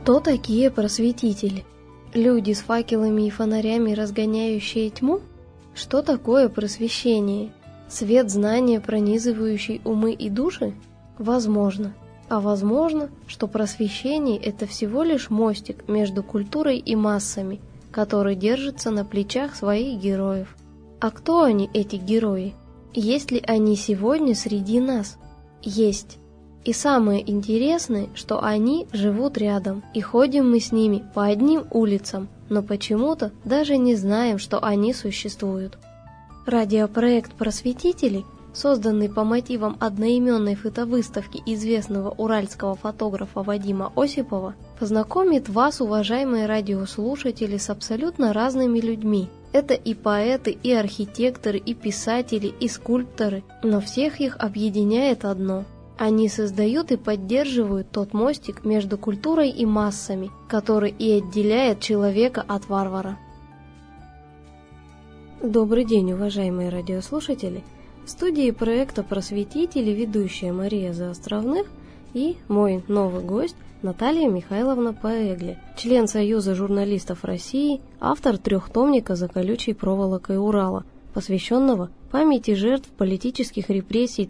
Кто такие просветители? Люди с факелами и фонарями, разгоняющие тьму? Что такое просвещение? Свет знания, пронизывающий умы и души? Возможно. А возможно, что просвещение – это всего лишь мостик между культурой и массами, который держится на плечах своих героев. А кто они, эти герои? Есть ли они сегодня среди нас? Есть. И самое интересное, что они живут рядом, и ходим мы с ними по одним улицам, но почему-то даже не знаем, что они существуют. Радиопроект «Просветители», созданный по мотивам одноименной фотовыставки известного уральского фотографа Вадима Осипова, познакомит вас, уважаемые радиослушатели, с абсолютно разными людьми. Это и поэты, и архитекторы, и писатели, и скульпторы, но всех их объединяет одно – они создают и поддерживают тот мостик между культурой и массами, который и отделяет человека от варвара. Добрый день, уважаемые радиослушатели! В студии проекта «Просветители» ведущая Мария Заостровных и мой новый гость Наталья Михайловна Поэгли, член Союза журналистов России, автор трехтомника «За колючей проволокой Урала», посвященного памяти жертв политических репрессий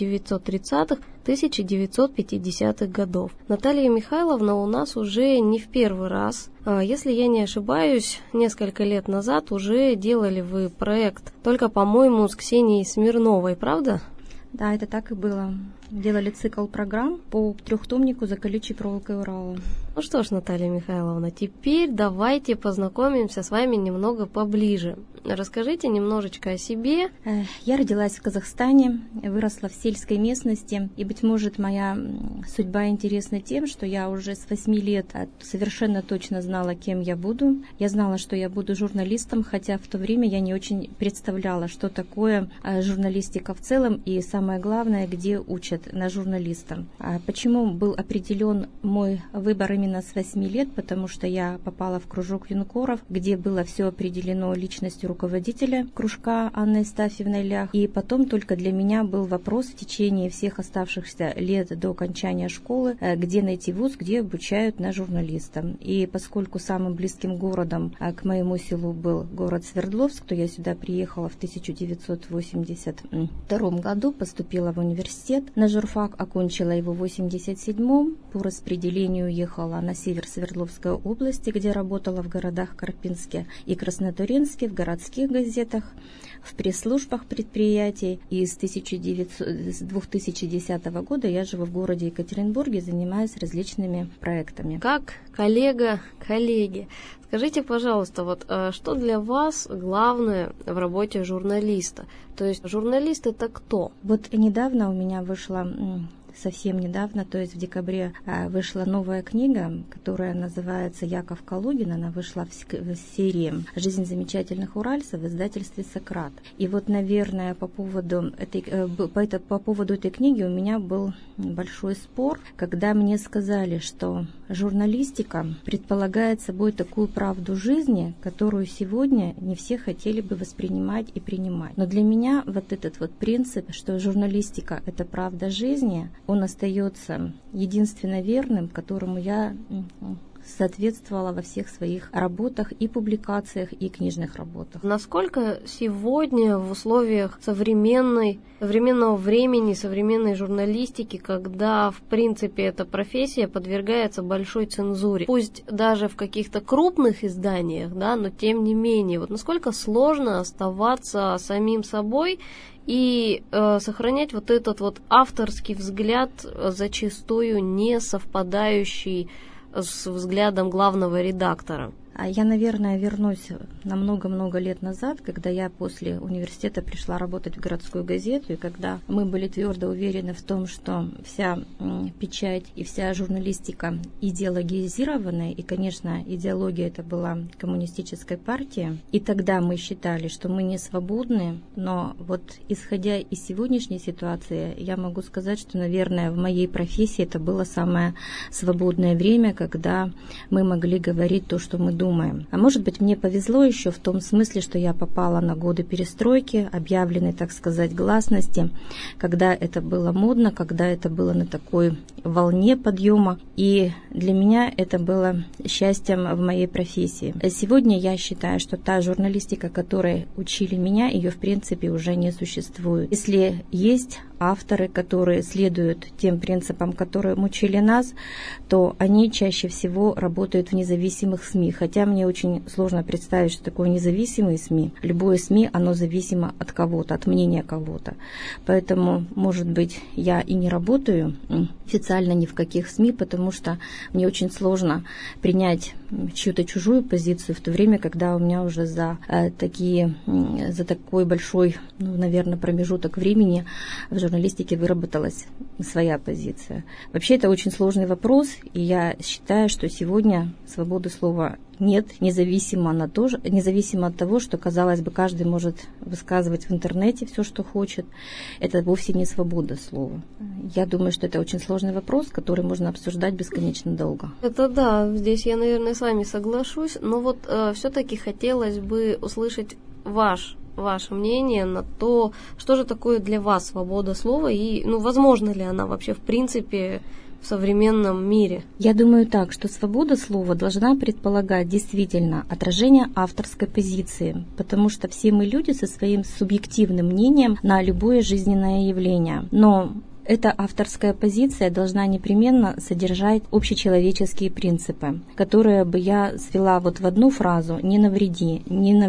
1930-1950-х годов. Наталья Михайловна у нас уже не в первый раз. Если я не ошибаюсь, несколько лет назад уже делали вы проект, только, по-моему, с Ксенией Смирновой, правда? Да, это так и было. Делали цикл программ по трехтомнику «За колючей проволокой Урала». Ну что ж, Наталья Михайловна, теперь давайте познакомимся с вами немного поближе. Расскажите немножечко о себе. Я родилась в Казахстане, выросла в сельской местности, и, быть может, моя судьба интересна тем, что я уже с 8 лет совершенно точно знала, кем я буду. Я знала, что я буду журналистом, хотя в то время я не очень представляла, что такое журналистика в целом, и самое главное, где учат на журналиста. Почему был определен мой выбор именно с 8 лет? Потому что я попала в кружок юнкоров, где было все определено личностью руководителя кружка Анной Стафьевной Лях. И потом только для меня был вопрос в течение всех оставшихся лет до окончания школы, где найти вуз, где обучают на журналиста. И поскольку самым близким городом к моему селу был город Свердловск, то я сюда приехала в 1982 году, поступила в университет на журфак, окончила его в 1987. По распределению уехала на север Свердловской области, где работала в городах Карпинске и Краснотурьинске, в городских газетах, в пресс-службах предприятий. И с 2010 года я живу в городе Екатеринбурге, занимаюсь различными проектами. Как коллега коллеги, скажите, пожалуйста, вот что для вас главное в работе журналиста? То есть журналист — это кто? Вот недавно у меня вышла... Совсем недавно, то есть в декабре, вышла новая книга, которая называется «Яков Калугин». Она вышла в серии «Жизнь замечательных уральцев» в издательстве «Сократ». И вот, наверное, по поводу этой книги у меня был большой спор, когда мне сказали, что журналистика предполагает собой такую правду жизни, которую сегодня не все хотели бы воспринимать и принимать. Но для меня вот этот вот принцип, что журналистика — это правда жизни, он остается единственно верным, которому я соответствовала во всех своих работах и публикациях, и книжных работах. Насколько сегодня в условиях современного времени, современной журналистики, когда, в принципе, эта профессия подвергается большой цензуре, пусть даже в каких-то крупных изданиях, да, но тем не менее, вот насколько сложно оставаться самим собой и сохранять вот этот вот авторский взгляд, зачастую не совпадающий с взглядом главного редактора? Я, наверное, вернусь на много-много лет назад, когда я после университета пришла работать в городскую газету, и когда мы были твердо уверены в том, что вся печать и вся журналистика идеологизированная, и, конечно, идеология это была коммунистической партии, и тогда мы считали, что мы не свободны, но вот исходя из сегодняшней ситуации, я могу сказать, что, наверное, в моей профессии это было самое свободное время, когда мы могли говорить то, что мы думаем, думаем. А может быть, мне повезло еще в том смысле, что я попала на годы перестройки, объявленной, так сказать, гласности, когда это было модно, когда это было на такой волне подъема. И для меня это было счастьем в моей профессии. Сегодня я считаю, что та журналистика, которой учили меня, ее в принципе уже не существует. Если есть авторы, которые следуют тем принципам, которые учили нас, то они чаще всего работают в независимых СМИ. Хотя мне очень сложно представить, что такое независимые СМИ. Любое СМИ, оно зависимо от кого-то, от мнения кого-то. Поэтому, может быть, я и не работаю официально ни в каких СМИ, потому что мне очень сложно принять чью-то чужую позицию в то время, когда у меня уже за такой большой, наверное, промежуток времени в журналистике выработалась своя позиция. Вообще это очень сложный вопрос, и я считаю, что сегодня свободы слова нет, независимо от того, что, казалось бы, каждый может высказывать в интернете все, что хочет. Это вовсе не свобода слова. Я думаю, что это очень сложный вопрос, который можно обсуждать бесконечно долго. Это да, здесь я, наверное, с вами соглашусь, но вот все-таки хотелось бы услышать ваше мнение на то, что же такое для вас свобода слова и, возможно ли она вообще в принципе в современном мире? Я думаю так, что свобода слова должна предполагать действительно отражение авторской позиции, потому что все мы люди со своим субъективным мнением на любое жизненное явление. Но эта авторская позиция должна непременно содержать общечеловеческие принципы, которые бы я свела в одну фразу: не навреди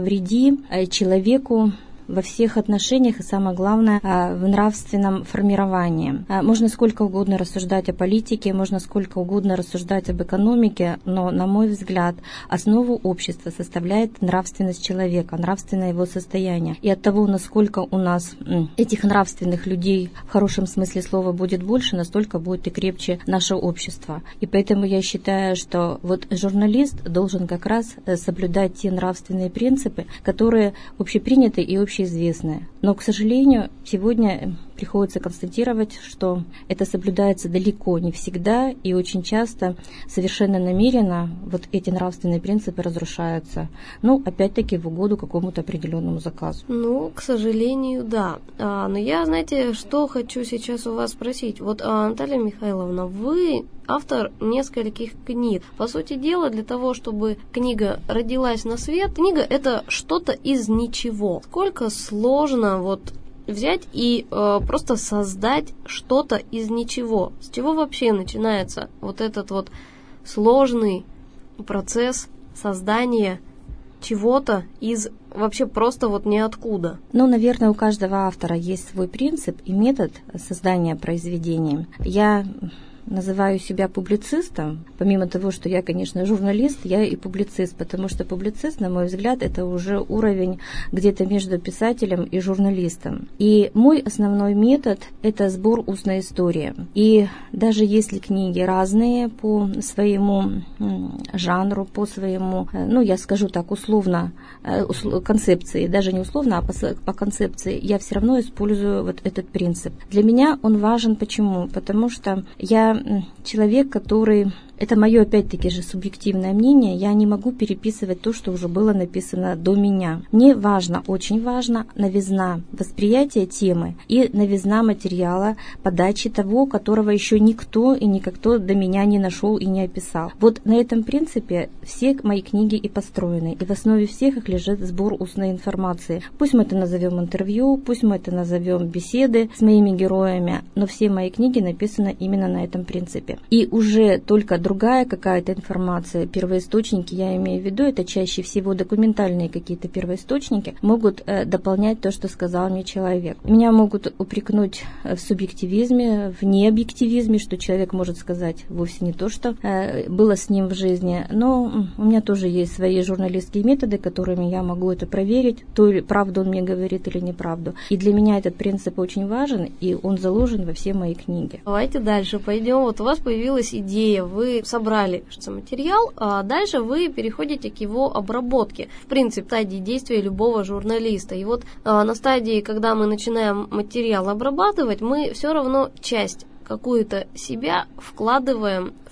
человеку во всех отношениях и, самое главное, в нравственном формировании. Можно сколько угодно рассуждать о политике, можно сколько угодно рассуждать об экономике, но, на мой взгляд, основу общества составляет нравственность человека, нравственное его состояние. И от того, насколько у нас этих нравственных людей в хорошем смысле слова будет больше, настолько будет и крепче наше общество. И поэтому я считаю, что журналист должен как раз соблюдать те нравственные принципы, которые общеприняты и общеизвестны. Но, к сожалению, сегодня приходится констатировать, что это соблюдается далеко не всегда, и очень часто совершенно намеренно эти нравственные принципы разрушаются. Опять-таки, в угоду какому-то определенному заказу. К сожалению, да. Но я, знаете, что хочу сейчас у вас спросить. Наталья Михайловна, вы автор нескольких книг. По сути дела, для того, чтобы книга родилась на свет, книга — это что-то из ничего. Сколько сложно взять и просто создать что-то из ничего. С чего вообще начинается этот сложный процесс создания чего-то из вообще просто ниоткуда? Наверное, у каждого автора есть свой принцип и метод создания произведений. Я называю себя публицистом. Помимо того, что я, конечно, журналист, я и публицист, потому что публицист, на мой взгляд, это уже уровень где-то между писателем и журналистом. И мой основной метод – это сбор устной истории. И даже если книги разные по своему жанру, по своему, я скажу так, условно, концепции, даже не условно, а по концепции, я все равно использую этот принцип. Для меня он важен. Почему? Потому что я человек, который... Это мое, опять-таки же, субъективное мнение. Я не могу переписывать то, что уже было написано до меня. Мне важно, очень важно, новизна восприятия темы и новизна материала, подачи того, которого еще никто и никто до меня не нашел и не описал. На этом принципе все мои книги и построены. И в основе всех их лежит сбор устной информации. Пусть мы это назовем интервью, пусть мы это назовем беседы с моими героями, но все мои книги написаны именно на этом принципе. И уже только другая какая-то информация, первоисточники, я имею в виду, это чаще всего документальные какие-то первоисточники, могут дополнять то, что сказал мне человек. Меня могут упрекнуть в субъективизме, в необъективизме, что человек может сказать вовсе не то, что было с ним в жизни, но у меня тоже есть свои журналистские методы, которыми я могу это проверить, то ли правду он мне говорит или неправду. И для меня этот принцип очень важен, и он заложен во все мои книги. Давайте дальше пойдем. У вас появилась идея, вы собрали материал, а дальше вы переходите к его обработке. В принципе, стадии действия любого журналиста. И на стадии, когда мы начинаем материал обрабатывать, мы все равно часть какую-то себя вкладываем в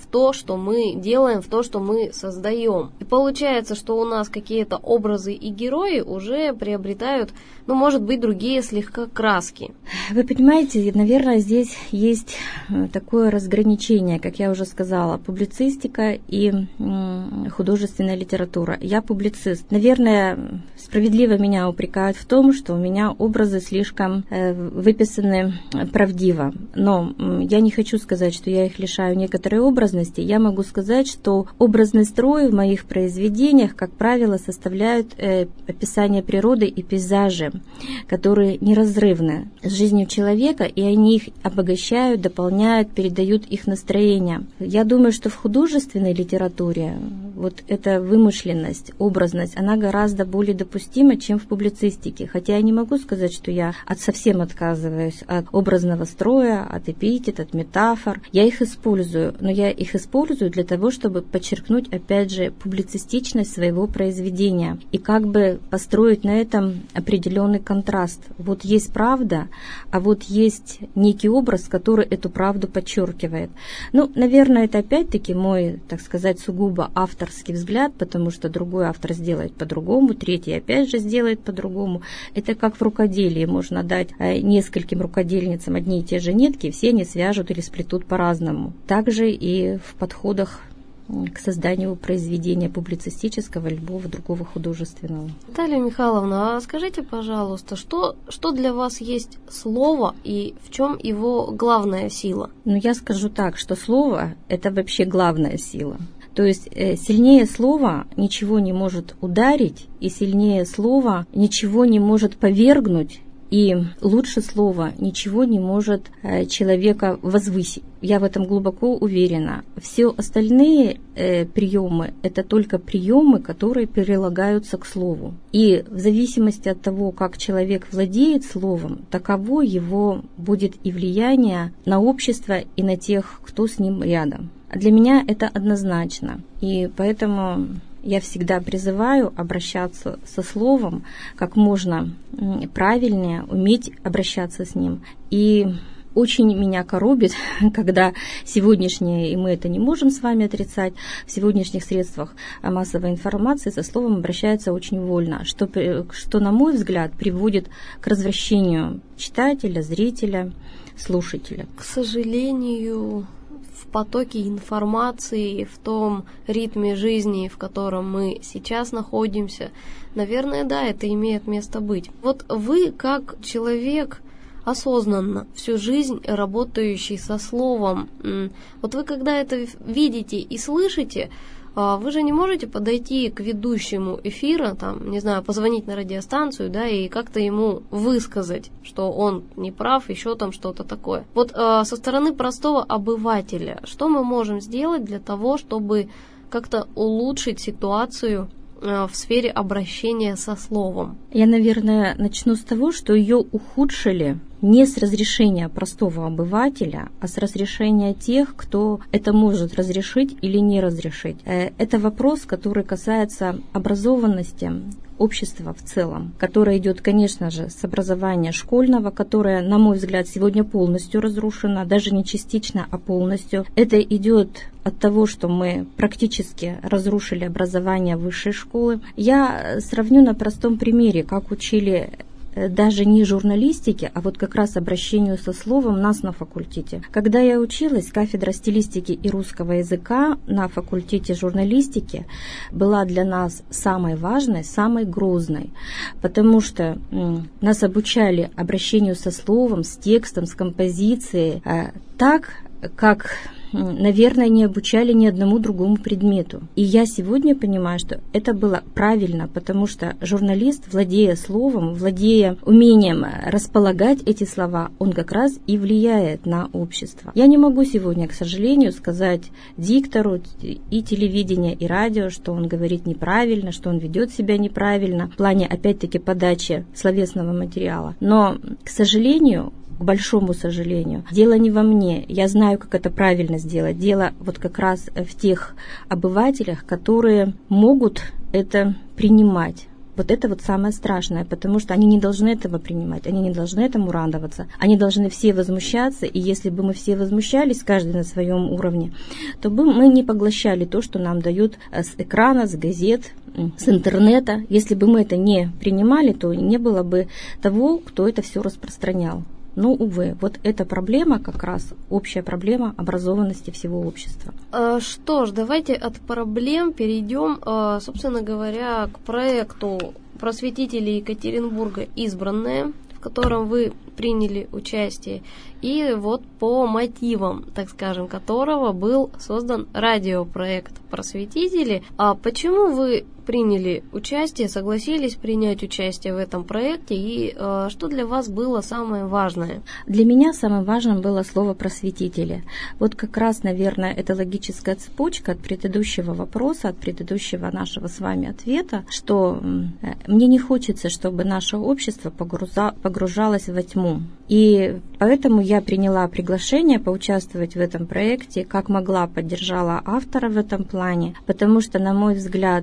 то, что мы делаем, в то, что мы создаем. И получается, что у нас какие-то образы и герои уже приобретают, может быть, другие слегка краски. Вы понимаете, наверное, здесь есть такое разграничение, как я уже сказала, публицистика и художественная литература. Я публицист. Наверное, справедливо меня упрекают в том, что у меня образы слишком выписаны правдиво. Но я не хочу сказать, что я их лишаю некоторой образности. Я могу сказать, что образный строй в моих произведениях, как правило, составляют описание природы и пейзажи, которые неразрывны с жизнью человека, и они их обогащают, дополняют, передают их настроение. Я думаю, что в художественной литературе вот эта вымышленность, образность, она гораздо более допустима, чем в публицистике. Хотя я не могу сказать, что я совсем отказываюсь от образного строя, от эпитет, от метафор. Я их использую, но я их использую для того, чтобы подчеркнуть, опять же, публицистичность своего произведения и как бы построить на этом определенный контраст. Вот есть правда, а вот есть некий образ, который эту правду подчеркивает. Наверное, это опять-таки мой, так сказать, сугубо авторский взгляд, потому что другой автор сделает по-другому, третий опять же сделает по-другому. Это как в рукоделии. Можно дать нескольким рукодельницам одни и те же нитки, и все они свяжут или сплетут по-разному. Также и в подходах к созданию произведения публицистического или любого другого художественного. Наталья Михайловна, а скажите, пожалуйста, что для вас есть слово и в чем его главная сила? Я скажу так, что слово – это вообще главная сила. То есть сильнее слова ничего не может ударить, и сильнее слова ничего не может повергнуть, и лучше слова ничего не может человека возвысить. Я в этом глубоко уверена. Все остальные приемы – это только приемы, которые прилагаются к слову. И в зависимости от того, как человек владеет словом, таково его будет и влияние на общество и на тех, кто с ним рядом. Для меня это однозначно. И поэтому я всегда призываю обращаться со словом как можно правильнее, уметь обращаться с ним. И очень меня коробит, когда сегодняшние, и мы это не можем с вами отрицать, в сегодняшних средствах массовой информации со словом обращаются очень вольно, что, на мой взгляд, приводит к развращению читателя, зрителя, слушателя. К сожалению, в потоке информации, в том ритме жизни, в котором мы сейчас находимся, наверное, да, это имеет место быть. Вот вы, как человек, осознанно всю жизнь работающий со словом, вот вы когда это видите и слышите, вы же не можете подойти к ведущему эфира, позвонить на радиостанцию, и как-то ему высказать, что он не прав, еще что-то такое. Вот со стороны простого обывателя, что мы можем сделать для того, чтобы как-то улучшить ситуацию в сфере обращения со словом? Я, наверное, начну с того, что ее ухудшили не с разрешения простого обывателя, а с разрешения тех, кто это может разрешить или не разрешить. Это вопрос, который касается образованности общества в целом, которое идет, конечно же, с образования школьного, которое, на мой взгляд, сегодня полностью разрушено, даже не частично, а полностью. Это идет от того, что мы практически разрушили образование высшей школы. Я сравню на простом примере, как учили даже не журналистике, а вот как раз обращению со словом нас на факультете. Когда я училась, кафедра стилистики и русского языка на факультете журналистики была для нас самой важной, самой грозной, потому что нас обучали обращению со словом, с текстом, с композицией так, как, наверное, не обучали ни одному другому предмету. И я сегодня понимаю, что это было правильно, потому что журналист, владея словом, владея умением располагать эти слова, он как раз и влияет на общество. Я не могу сегодня, к сожалению, сказать диктору и телевидения, и радио, что он говорит неправильно, что он ведет себя неправильно в плане, опять-таки, подачи словесного материала. Но, к сожалению, к большому сожалению, дело не во мне. Я знаю, как это правильно сделать. Дело вот как раз в тех обывателях, которые могут это принимать. Вот это вот самое страшное, потому что они не должны этого принимать, они не должны этому радоваться, они должны все возмущаться, и если бы мы все возмущались, каждый на своем уровне, то бы мы не поглощали то, что нам дают с экрана, с газет, с интернета. Если бы мы это не принимали, то не было бы того, кто это все распространял. Но, увы, вот эта проблема как раз общая проблема образованности всего общества. Что ж, давайте от проблем перейдем, собственно говоря, к проекту просветителей Екатеринбурга «Избранные», в котором вы приняли участие, и вот по мотивам, так скажем, которого был создан радиопроект «Просветители». А почему вы приняли участие, согласились принять участие в этом проекте, и что для вас было самое важное? Для меня самым важным было слово «просветители». Вот как раз, наверное, это логическая цепочка от предыдущего вопроса, от предыдущего нашего с вами ответа, что мне не хочется, чтобы наше общество погружалось во тьму. И поэтому я приняла приглашение поучаствовать в этом проекте, как могла, поддержала автора в этом плане, потому что, на мой взгляд,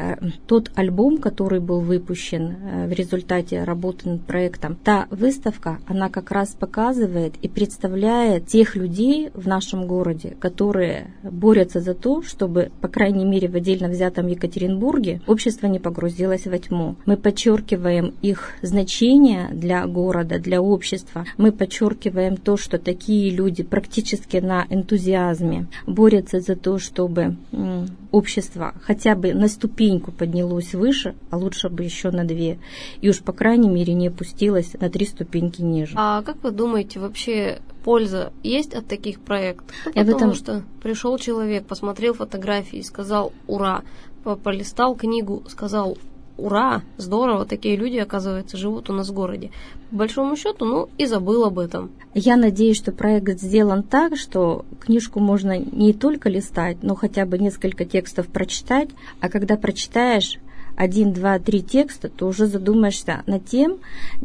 тот альбом, который был выпущен в результате работы над проектом, та выставка, она как раз показывает и представляет тех людей в нашем городе, которые борются за то, чтобы, по крайней мере, в отдельно взятом Екатеринбурге общество не погрузилось во тьму. Мы подчеркиваем их значение для города, для общества. Мы подчеркиваем то, что такие люди практически на энтузиазме борются за то, чтобы общество хотя бы на ступеньку поднялось выше, а лучше бы еще на 2, и уж по крайней мере не опустилось на 3 ступеньки ниже. А как вы думаете, вообще польза есть от таких проектов? Что пришел человек, посмотрел фотографии, сказал «Ура!», полистал книгу, сказал «Ура! Здорово, такие люди, оказывается, живут у нас в городе». По большому счету, и забыл об этом. Я надеюсь, что проект сделан так, что книжку можно не только листать, но хотя бы несколько текстов прочитать, а когда прочитаешь 1, 2, 3 текста, то уже задумаешься над тем,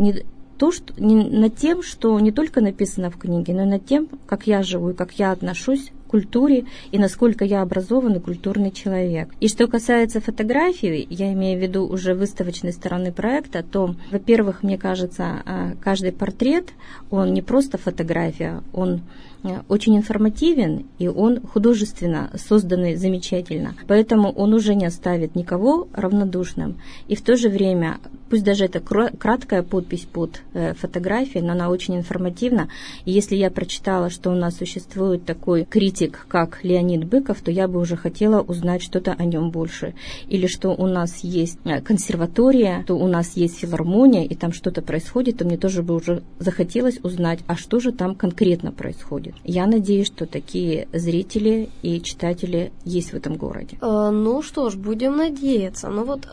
что не только написано в книге, но и над тем, как я живу и как я отношусь к культуре и насколько я образованный культурный человек. И что касается фотографий, я имею в виду уже выставочной стороны проекта, то, во-первых, мне кажется, каждый портрет, он не просто фотография, он очень информативен, и он художественно созданный замечательно. Поэтому он уже не оставит никого равнодушным. И в то же время, пусть даже это краткая подпись под фотографией, но она очень информативна. И если я прочитала, что у нас существует такой критик, как Леонид Быков, то я бы уже хотела узнать что-то о нем больше. Или что у нас есть консерватория, то у нас есть филармония, и там что-то происходит, то мне тоже бы уже захотелось узнать, а что же там конкретно происходит. Я надеюсь, что такие зрители и читатели есть в этом городе. Ну что ж, будем надеяться.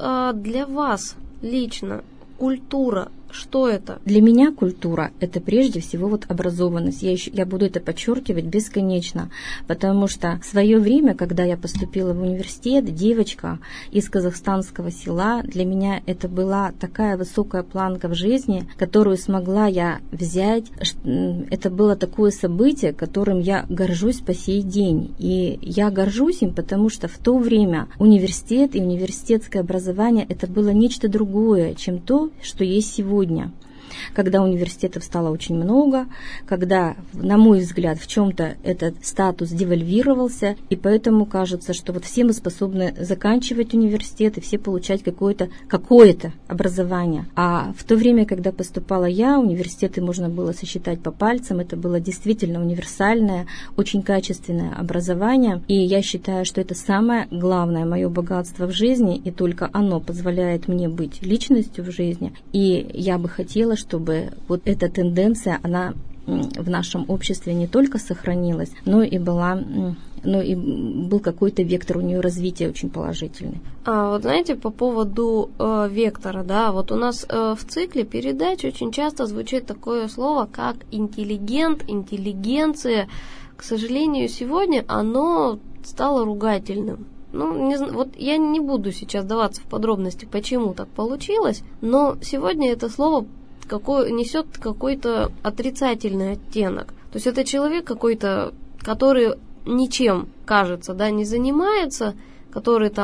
Для вас лично культура, что это? Для меня культура – это прежде всего образованность. Я буду это подчеркивать бесконечно, потому что в свое время, когда я поступила в университет, девочка из казахстанского села, для меня это была такая высокая планка в жизни, которую смогла я взять. Это было такое событие, которым я горжусь по сей день. И я горжусь им, потому что в то время университет и университетское образование – это было нечто другое, чем то, что есть сегодня. Когда университетов стало очень много, когда, на мой взгляд, в чем-то этот статус девальвировался, и поэтому кажется, что все мы способны заканчивать университет и все получать какое-то образование. А в то время, когда поступала я, университеты можно было сосчитать по пальцам, это было действительно универсальное, очень качественное образование, и я считаю, что это самое главное мое богатство в жизни, и только оно позволяет мне быть личностью в жизни, и я бы хотела, чтобы эта тенденция, она в нашем обществе не только сохранилась, но и был какой-то вектор у нее развития очень положительный. Знаете, по поводу вектора, у нас в цикле передач очень часто звучит такое слово, как интеллигент, интеллигенция. К сожалению, сегодня оно стало ругательным. Я не буду сейчас вдаваться в подробности, почему так получилось, но сегодня это слово несет какой-то отрицательный оттенок. То есть это человек какой-то, который ничем, кажется, не занимается, который там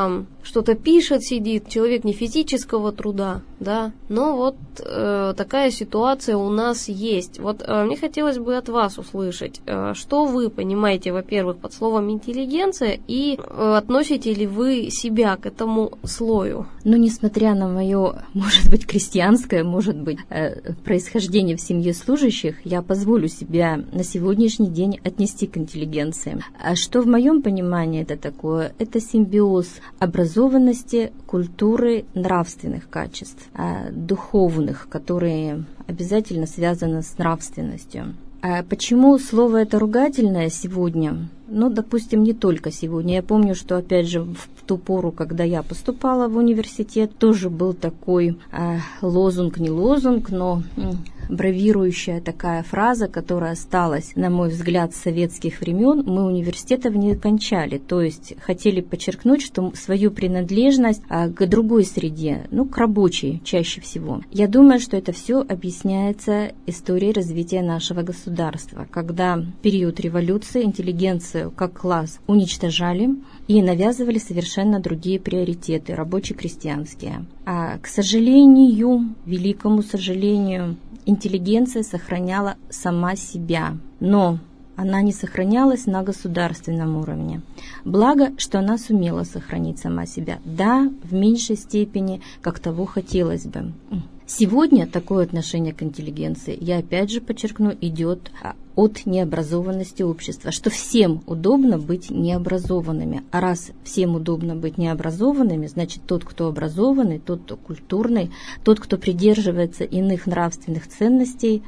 что-то пишет, сидит, человек не физического труда, да, но вот такая ситуация у нас есть. Вот мне хотелось бы от вас услышать, что вы понимаете, во-первых, под словом интеллигенция, и относите ли вы себя к этому слою? Ну, несмотря на мое, может быть, крестьянское, может быть, происхождение в семье служащих, я позволю себя на сегодняшний день отнести к интеллигенции. А что в моем понимании это такое? Это симбиоз образованности, культуры, нравственных качеств, духовных, которые обязательно связаны с нравственностью. А почему слово это ругательное сегодня? Ну, допустим, не только сегодня. Я помню, что, опять же, в ту пору, когда я поступала в университет, тоже был такой лозунг, не лозунг, но бравирующая такая фраза, которая осталась, на мой взгляд, с советских времен. Мы университетов не кончали, то есть хотели подчеркнуть, что свою принадлежность к другой среде, ну, к рабочей чаще всего. Я думаю, что это все объясняется историей развития нашего государства, когда в период революции интеллигенцию как класс уничтожали и навязывали совершенно другие приоритеты, рабоче-крестьянские. А, к сожалению, великому сожалению, интеллигенция сохраняла сама себя, но она не сохранялась на государственном уровне. Благо, что она сумела сохранить сама себя. Да, в меньшей степени, как того хотелось бы. Сегодня такое отношение к интеллигенции, я опять же подчеркну, идет от необразованности общества, что всем удобно быть необразованными. А раз всем удобно быть необразованными, значит тот, кто образованный, тот, кто культурный, тот, кто придерживается иных нравственных ценностей,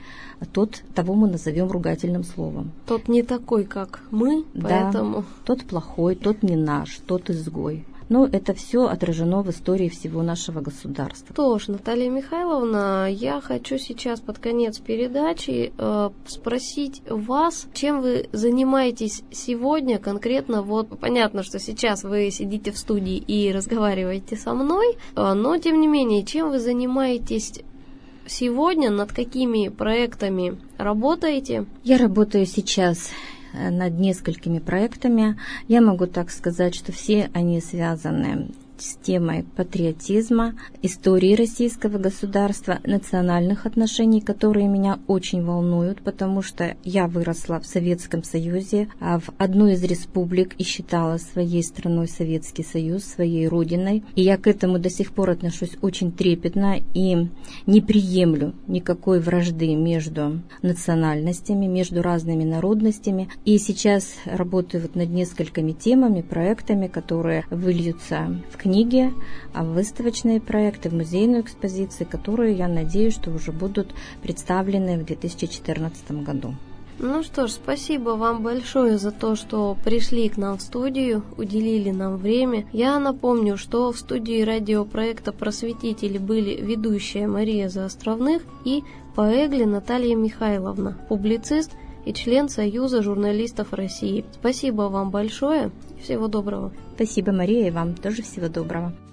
того мы назовем ругательным словом. Тот не такой, как мы, поэтому... Да, тот плохой, тот не наш, тот изгой. Но это все отражено в истории всего нашего государства. Что ж, Наталья Михайловна, я хочу сейчас под конец передачи спросить вас, чем вы занимаетесь сегодня конкретно. Вот понятно, что сейчас вы сидите в студии и разговариваете со мной, но тем не менее, чем вы занимаетесь сегодня, над какими проектами работаете? Я работаю сейчас над несколькими проектами. Я могу так сказать, что все они связаны с темой патриотизма, истории российского государства, национальных отношений, которые меня очень волнуют, потому что я выросла в Советском Союзе, в одной из республик и считала своей страной Советский Союз, своей родиной. И я к этому до сих пор отношусь очень трепетно и не приемлю никакой вражды между национальностями, между разными народностями. И сейчас работаю над несколькими темами, проектами, которые выльются в книги, в выставочные проекты, в музейную экспозицию, которые, я надеюсь, что уже будут представлены в 2014 году. Ну что ж, спасибо вам большое за то, что пришли к нам в студию, уделили нам время. Я напомню, что в студии радиопроекта «Просветители» были ведущая Мария Заостровных и Поэгли Наталья Михайловна, публицист и член Союза журналистов России. Спасибо вам большое и всего доброго. Спасибо, Мария, и вам тоже всего доброго.